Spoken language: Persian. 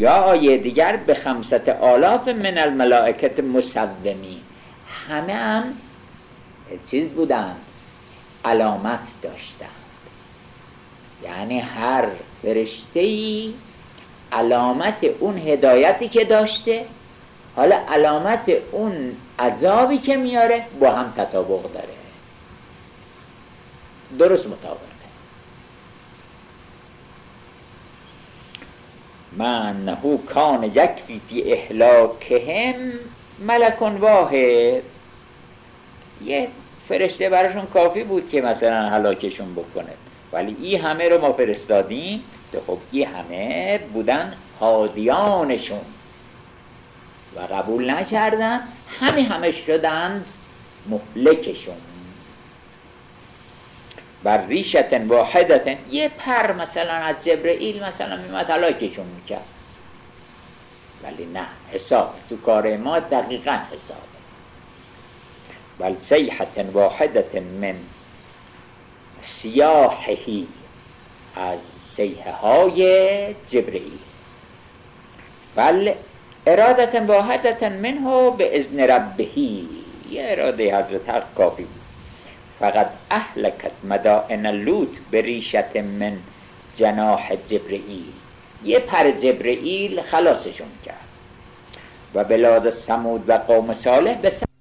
یا آیه دیگر به 5,000 من الملائکه مسومین، همه هم چیز بودند، علامت داشتند. یعنی هر فرشته‌ای علامت اون هدایتی که داشته، حالا علامت اون عذابی که میاره با هم تطابق داره، درست مطابقه. من نهو کان یکفی فی اهلاکهم ملک واحد، یه فرشته براشون کافی بود که مثلا هلاکشون بکنه، ولی این همه رو ما فرستادیم. خب این همه بودن هادیانشون و قبول نکردن، همه شدن مهلکشون. بر ریشت واحدت، یه پر مثلا از جبرئیل مثلا میمد هلاکشون میکرد، ولی نه، حساب تو کار ما دقیقا حسابه. بل صیحت واحدت من سیاحهی، از صیحه های جبرئیل. بل ارادت واحدت منه به اذن ربهی، یه اراده حضرت حق کافی بود. فقط اهلکت مدائن لوط به ریشت من جناح جبرئیل، یه پر جبرئیل خلاصشون کرد. و بلاد ثمود و قوم صالح به